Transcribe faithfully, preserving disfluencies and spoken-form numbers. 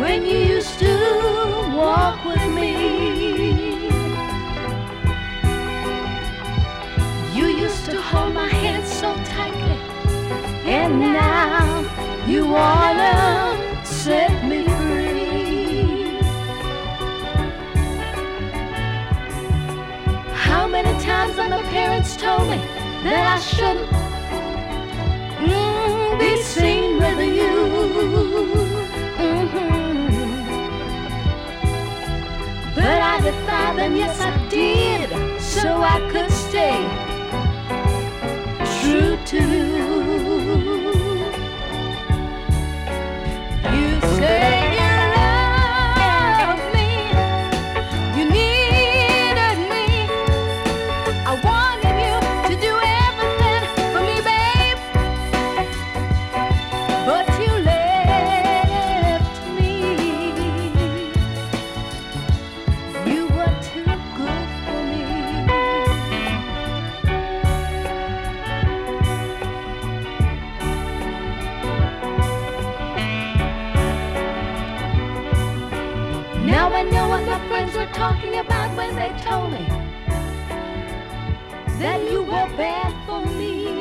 when you used to walk with me. You used to hold my hand so tightly, and now you wanna set me free. How many times have my parents told me that I shouldn't mm, be seen with you? Mm-hmm. But I defied them, yes I did, so I could stay true to you. You say you love me, you needed me, I wanted you to do everything for me, babe, but you left me. You were too good for me. Now I know what my friends were talking about when they told me that you were bad for me.